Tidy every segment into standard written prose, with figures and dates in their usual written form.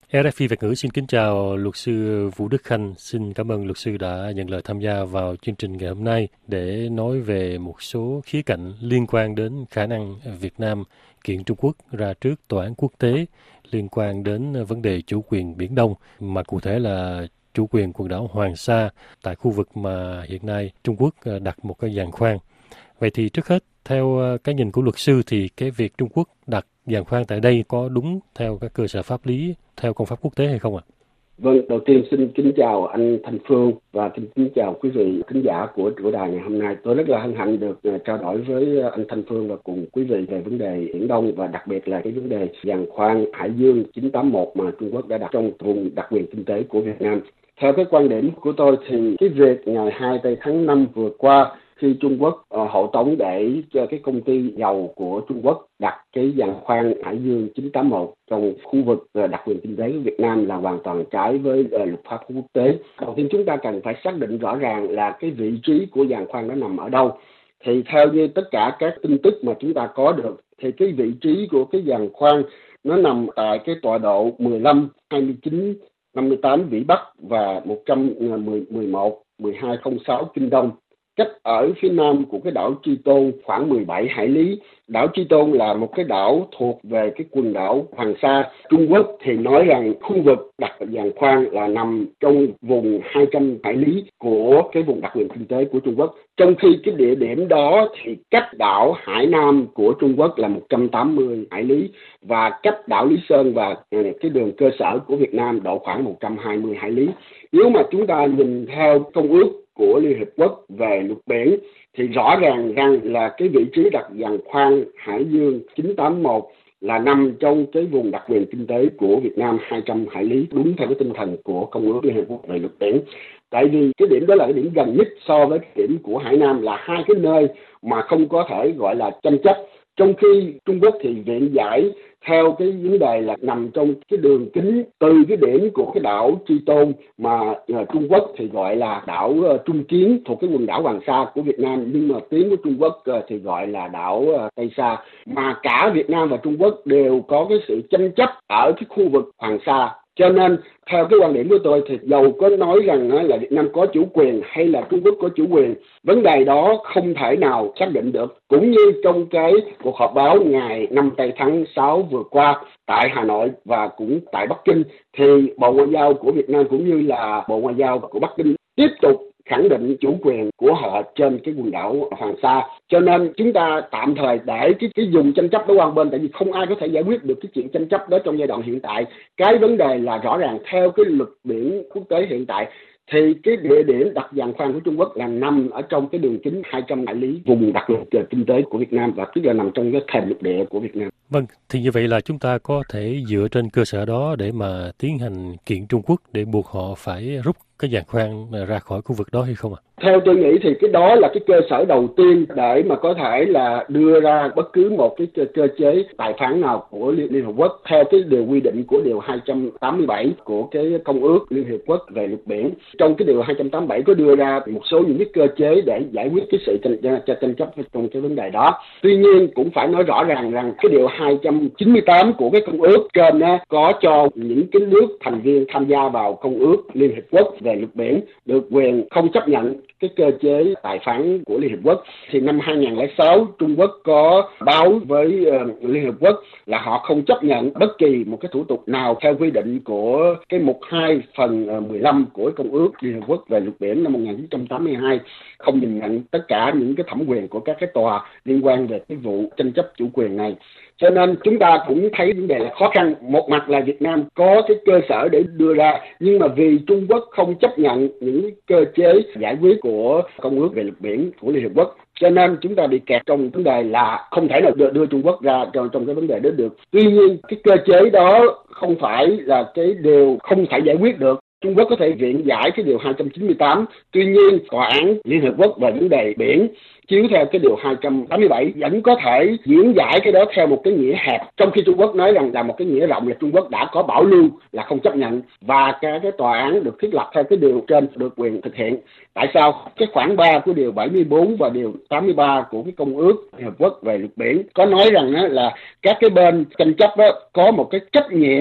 RFI Việt ngữ xin kính chào luật sư Vũ Đức Khanh. Xin cảm ơn luật sư đã nhận lời tham gia vào chương trình ngày hôm nay để nói về một số khía cạnh liên quan đến khả năng Việt Nam kiện Trung Quốc ra trước tòa án quốc tế liên quan đến vấn đề chủ quyền Biển Đông, mà cụ thể là chủ quyền quần đảo Hoàng Sa tại khu vực mà hiện nay Trung Quốc đặt một cái giàn khoan. Vậy thì trước hết, theo cái nhìn của luật sư thì cái việc Trung Quốc đặt giàn khoan tại đây có đúng theo các cơ sở pháp lý, theo công pháp quốc tế hay không ạ? Vâng, đầu tiên xin kính chào anh Thanh Phương và kính chào quý vị khán giả của đài ngày hôm nay. Tôi rất là hân hạnh được trao đổi với anh Thanh Phương và cùng quý vị về vấn đề Biển Đông và đặc biệt là cái vấn đề giàn khoan Hải Dương 981 mà Trung Quốc đã đặt trong vùng đặc quyền kinh tế của Việt Nam. Theo cái quan điểm của tôi thì cái việc ngày 2 tháng 5 vừa qua, khi Trung Quốc hộ tống để cho cái công ty dầu của Trung Quốc đặt cái giàn khoan Hải Dương 981 trong khu vực đặc quyền kinh tế của Việt Nam là hoàn toàn trái với luật pháp quốc tế. Đầu tiên chúng ta cần phải xác định rõ ràng là cái vị trí của giàn khoan nó nằm ở đâu. Thì theo như tất cả các tin tức mà chúng ta có được thì cái vị trí của cái giàn khoan nó nằm tại cái tọa độ 15, 29, 58 vĩ Bắc và 111, 1206 kinh Đông, cách ở phía nam của cái đảo Chi Tôn khoảng 17 hải lý. Đảo Chi Tôn là một cái đảo thuộc về cái quần đảo Hoàng Sa. Trung Quốc thì nói rằng khu vực đặt giàn khoan là nằm trong vùng 200 hải lý của cái vùng đặc quyền kinh tế của Trung Quốc. Trong khi cái địa điểm đó thì cách đảo Hải Nam của Trung Quốc là 180 hải lý và cách đảo Lý Sơn và cái đường cơ sở của Việt Nam độ khoảng 120 hải lý. Nếu mà chúng ta nhìn theo công ước của Liên Hiệp Quốc về luật biển thì rõ ràng rằng là cái vị trí đặt giàn khoan Hải Dương 981 là nằm trong cái vùng đặc quyền kinh tế của Việt Nam 200 hải lý, đúng theo cái tinh thần của Công ước Liên Hiệp Quốc về luật biển. Tại vì cái điểm đó là cái điểm gần nhất so với cái điểm của Hải Nam, là hai cái nơi mà không có thể gọi là tranh chấp. Trong khi Trung Quốc thì viện giải theo cái vấn đề là nằm trong cái đường kính từ cái điểm của cái đảo Chi Tôn mà Trung Quốc thì gọi là đảo Trung Kiến thuộc cái quần đảo Hoàng Sa của Việt Nam, nhưng mà tiếng của Trung Quốc thì gọi là đảo Tây Sa, mà cả Việt Nam và Trung Quốc đều có cái sự tranh chấp ở cái khu vực Hoàng Sa. Cho nên theo cái quan điểm của tôi thì dầu có nói rằng là Việt Nam có chủ quyền hay là Trung Quốc có chủ quyền, vấn đề đó không thể nào xác định được. Cũng như trong cái cuộc họp báo ngày 5 tháng 6 vừa qua tại Hà Nội và cũng tại Bắc Kinh, thì Bộ Ngoại giao của Việt Nam cũng như là Bộ Ngoại giao của Bắc Kinh tiếp tục khẳng định chủ quyền của họ trên cái quần đảo Hoàng Sa. Cho nên chúng ta tạm thời để cái vùng tranh chấp đó qua bên, tại vì không ai có thể giải quyết được cái chuyện tranh chấp đó trong giai đoạn hiện tại. Cái vấn đề là rõ ràng theo cái luật biển quốc tế hiện tại thì cái địa điểm đặt giàn khoan của Trung Quốc là nằm ở trong cái đường kính 200 hải lý vùng đặc quyền kinh tế của Việt Nam, và tức là nằm trong cái thềm lục địa của Việt Nam. Vâng, thì như vậy là chúng ta có thể dựa trên cơ sở đó để mà tiến hành kiện Trung Quốc để buộc họ phải rút cái giàn khoan ra khỏi khu vực đó hay không ạ? Theo tôi nghĩ thì cái đó là cái cơ sở đầu tiên để mà có thể là đưa ra bất cứ một cái cơ chế tài phán nào của Liên Hợp Quốc theo cái điều quy định của điều 287 của cái Công ước Liên Hiệp Quốc về luật biển. Trong cái điều 287 có đưa ra một số những cái cơ chế để giải quyết cái sự tranh chấp trong cái vấn đề đó. Tuy nhiên cũng phải nói rõ ràng rằng cái điều 298 của cái Công ước trên có cho những cái nước thành viên tham gia vào Công ước Liên Hiệp Quốc về luật biển được quyền không chấp nhận cái cơ chế tài phán của Liên Hiệp Quốc. Thì năm 2006 Trung Quốc có báo với Liên Hiệp Quốc là họ không chấp nhận bất kỳ một cái thủ tục nào theo quy định của cái mục 2 phần 15 của Công ước Liên Hiệp Quốc về luật biển năm 1982, không nhìn nhận tất cả những cái thẩm quyền của các cái tòa liên quan về cái vụ tranh chấp chủ quyền này. Cho nên chúng ta cũng thấy vấn đề là khó khăn. Một mặt là Việt Nam có cái cơ sở để đưa ra, nhưng mà vì Trung Quốc không chấp nhận những cơ chế giải quyết của Công ước về luật biển của Liên Hợp Quốc, cho nên chúng ta bị kẹt trong vấn đề là không thể nào đưa Trung Quốc ra trong cái vấn đề đó được. Tuy nhiên cái cơ chế đó không phải là cái điều không thể giải quyết được. Trung Quốc có thể viện giải cái điều 298, tuy nhiên Tòa án Liên Hợp Quốc về vấn đề biển chiếu theo cái điều 287 vẫn có thể diễn giải cái đó theo một cái nghĩa hẹp, trong khi Trung Quốc nói rằng là một cái nghĩa rộng là Trung Quốc đã có bảo lưu là không chấp nhận, và cái tòa án được thiết lập theo cái điều trên được quyền thực hiện. Tại sao? Cái khoản 3 của điều 74 và điều 83 của cái Công ước Liên Hợp Quốc về luật biển có nói rằng là các cái bên tranh chấp đó có một cái trách nhiệm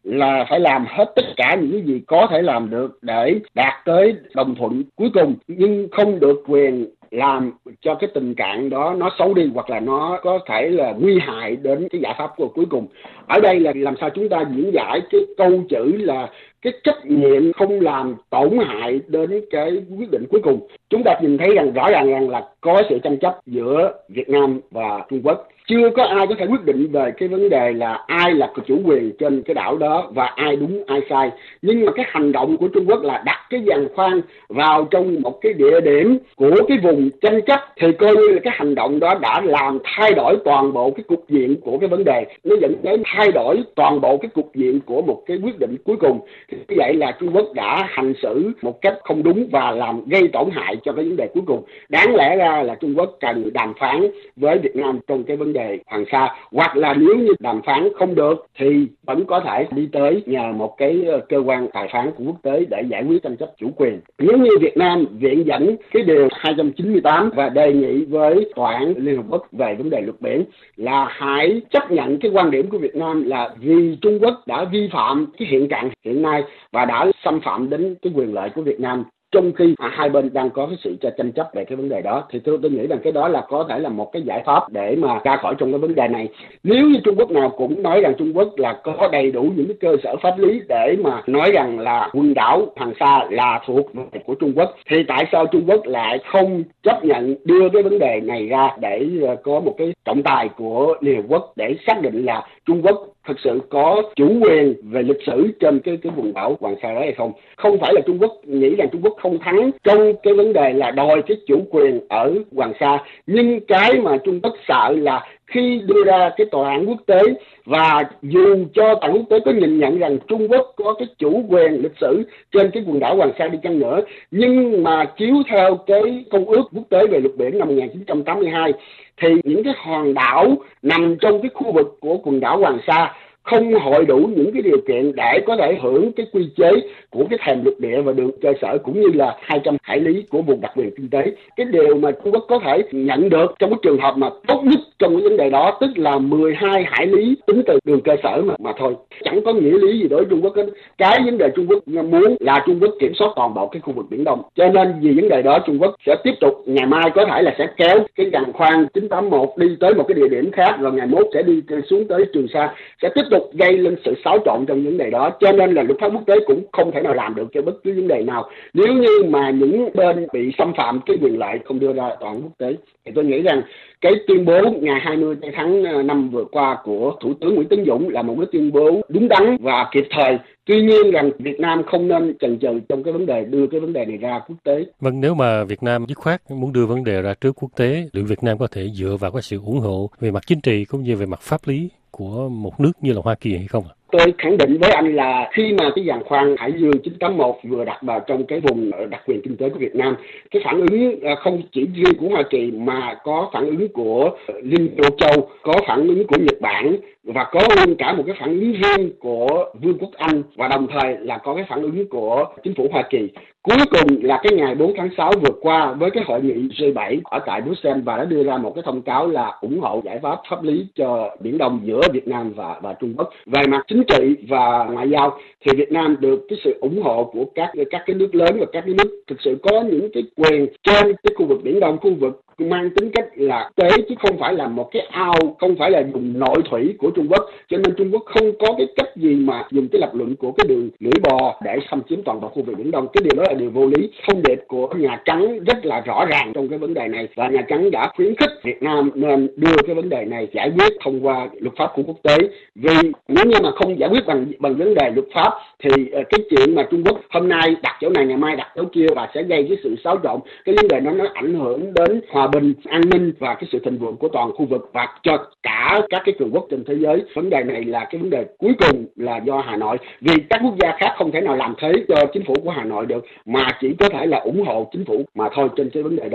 là phải làm hết tất cả những cái gì có thể làm được để đạt tới đồng thuận cuối cùng, nhưng không được quyền làm cho cái tình trạng đó nó xấu đi hoặc là nó có thể là nguy hại đến cái giải pháp của cuối cùng. Ở đây là làm sao chúng ta diễn giải cái câu chữ là cái trách nhiệm không làm tổn hại đến cái quyết định cuối cùng. Chúng ta nhìn thấy rõ ràng là có sự tranh chấp giữa Việt Nam và Trung Quốc. Chưa có ai có thể quyết định về cái vấn đề là ai là chủ quyền trên cái đảo đó và ai đúng ai sai. Nhưng mà cái hành động của Trung Quốc là đặt cái giàn khoan vào trong một cái địa điểm của cái vùng tranh chấp thì coi như là cái hành động đó đã làm thay đổi toàn bộ cái cục diện của cái vấn đề. Nó dẫn đến thay đổi toàn bộ cái cục diện của một cái quyết định cuối cùng. Thì như vậy là Trung Quốc đã hành xử một cách không đúng và làm gây tổn hại cho cái vấn đề cuối cùng. Đáng lẽ ra là Trung Quốc cần đàm phán với Việt Nam trong cái vấn đề Hoàng Sa, hoặc là nếu như đàm phán không được thì vẫn có thể đi tới nhờ một cái cơ quan tài phán của quốc tế để giải quyết tranh chấp chủ quyền. Nếu như Việt Nam viện dẫn cái điều 298 và đề nghị với Tòa án Liên Hợp Quốc về vấn đề luật biển là hãy chấp nhận cái quan điểm của Việt Nam là vì Trung Quốc đã vi phạm cái hiện trạng hiện nay và đã xâm phạm đến cái quyền lợi của Việt Nam, trong khi hai bên đang có cái sự tranh chấp về cái vấn đề đó, thì tôi nghĩ rằng cái đó là có thể là một cái giải pháp để mà ra khỏi trong cái vấn đề này. Nếu như Trung Quốc nào cũng nói rằng Trung Quốc là có đầy đủ những cái cơ sở pháp lý để mà nói rằng là quần đảo Hoàng Sa là thuộc về của Trung Quốc, thì tại sao Trung Quốc lại không chấp nhận đưa cái vấn đề này ra để có một cái trọng tài của Liên Hợp Quốc để xác định là Trung Quốc thực sự có chủ quyền về lịch sử trên cái quần đảo Hoàng Sa đó hay không? Không phải là Trung Quốc nghĩ rằng Trung Quốc không thắng trong cái vấn đề là đòi cái chủ quyền ở Hoàng Sa, nhưng cái mà Trung Quốc sợ là khi đưa ra cái tòa án quốc tế, và dù cho tòa án quốc tế có nhìn nhận rằng Trung Quốc có cái chủ quyền lịch sử trên cái quần đảo Hoàng Sa đi chăng nữa, nhưng mà chiếu theo cái công ước quốc tế về luật biển năm 1982 thì những cái hòn đảo nằm trong cái khu vực của quần đảo Hoàng Sa không hội đủ những cái điều kiện để có thể hưởng cái quy chế của cái thềm lục địa và đường cơ sở cũng như là 200 hải lý của vùng đặc quyền kinh tế. Cái điều mà Trung Quốc có thể nhận được trong cái trường hợp mà tốt nhất trong cái vấn đề đó tức là 12 hải lý tính từ đường cơ sở mà thôi. Chẳng có nghĩa lý gì đối với Trung Quốc. Cái vấn đề Trung Quốc muốn là Trung Quốc kiểm soát toàn bộ cái khu vực Biển Đông. Cho nên vì vấn đề đó Trung Quốc sẽ tiếp tục ngày mai có thể là sẽ kéo cái giàn khoan 981 đi tới một cái địa điểm khác, rồi ngày mốt sẽ đi xuống tới Trường Sa, sẽ tiếp tục gây lên sự xáo trộn trong vấn đề đó. Cho nên là luật pháp quốc tế cũng không thể nào làm được cho bất cứ vấn đề nào nếu như mà những bên bị xâm phạm cái quyền lợi không đưa ra tòa án quốc tế. Thì tôi nghĩ rằng cái tuyên bố ngày 20 tháng 5 vừa qua của Thủ tướng Nguyễn Tấn Dũng là một cái tuyên bố đúng đắn và kịp thời. Tuy nhiên rằng Việt Nam không nên chần chừ trong cái vấn đề đưa cái vấn đề này ra quốc tế. Vâng, nếu mà Việt Nam dứt khoát muốn đưa vấn đề ra trước quốc tế, liệu Việt Nam có thể dựa vào cái sự ủng hộ về mặt chính trị cũng như về mặt pháp lý của một nước như là Hoa Kỳ hay không ạ? Tôi khẳng định với anh là khi mà cái giàn khoan Hải Dương 981 vừa đặt vào trong cái vùng đặc quyền kinh tế của Việt Nam, cái phản ứng không chỉ riêng của Hoa Kỳ mà có phản ứng của Liên Âu Châu, có phản ứng của Nhật Bản và có luôn cả một cái phản ứng riêng của Vương quốc Anh, và đồng thời là có cái phản ứng của chính phủ Hoa Kỳ. Cuối cùng là cái ngày 4 tháng 6 vừa qua với cái hội nghị G7 ở tại Bruxelles và đã đưa ra một cái thông cáo là ủng hộ giải pháp pháp lý cho Biển Đông giữa Việt Nam và Trung Quốc. Về mặt chính trị và ngoại giao thì Việt Nam được cái sự ủng hộ của các cái nước lớn và các cái nước thực sự có những cái quyền trên cái khu vực Biển Đông, khu vực mang tính cách là tế chứ không phải là một cái ao, không phải là vùng nội thủy của Trung Quốc. Cho nên Trung Quốc không có cái cách gì mà dùng cái lập luận của cái đường lưỡi bò để xâm chiếm toàn bộ khu vực Biển Đông. Cái điều đó là điều vô lý. Thông điệp của Nhà Trắng rất là rõ ràng trong cái vấn đề này, và Nhà Trắng đã khuyến khích Việt Nam nên đưa cái vấn đề này giải quyết thông qua luật pháp của quốc tế. Vì nếu như mà không giải quyết bằng vấn đề luật pháp thì cái chuyện mà Trung Quốc hôm nay đặt chỗ này ngày mai đặt chỗ kia và sẽ gây cái sự xáo trộn, cái vấn đề đó nó ảnh hưởng đến hòa bình, an ninh và cái sự thịnh vượng của toàn khu vực và cho cả các cái cường quốc trên thế giới. Vấn đề này là cái vấn đề cuối cùng là do Hà Nội, vì các quốc gia khác không thể nào làm thế cho chính phủ của Hà Nội được, mà chỉ có thể là ủng hộ chính phủ mà thôi trên cái vấn đề đó.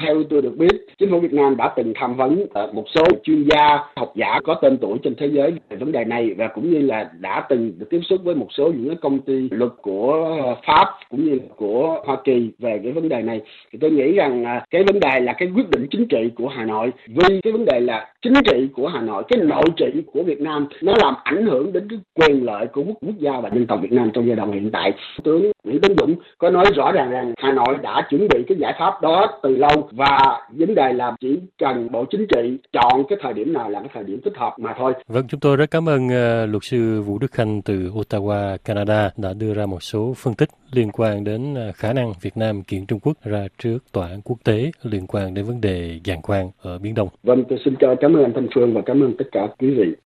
Theo tôi được biết, chính phủ Việt Nam đã từng tham vấn một số chuyên gia, học giả có tên tuổi trên thế giới về vấn đề này, và cũng như là đã từng được tiếp xúc với một số những cái công ty luật của Pháp cũng như của Hoa Kỳ về cái vấn đề này. Thì tôi nghĩ rằng cái vấn đề là cái quyết định chính trị của Hà Nội, vì cái vấn đề là chính trị của Hà Nội, cái nội trị của Việt Nam, nó làm ảnh hưởng đến cái quyền lợi của quốc gia và dân tộc Việt Nam trong giai đoạn hiện tại. Thủ tướng Nguyễn Tấn Dũng có nói rõ ràng rằng Hà Nội đã chuẩn bị cái giải pháp đó từ lâu, và vấn đề là chỉ cần Bộ Chính trị chọn cái thời điểm nào là cái thời điểm thích hợp mà thôi. Vâng, chúng tôi rất cảm ơn luật sư Vũ Đức Khanh từ Ottawa, Canada đã đưa ra một số phân tích liên quan đến khả năng Việt Nam kiện Trung Quốc ra trước tòa án quốc tế liên quan đến vấn đề giàn khoan ở Biển Đông. Vâng, tôi xin cảm ơn anh Thanh Phương và cảm ơn tất cả quý vị.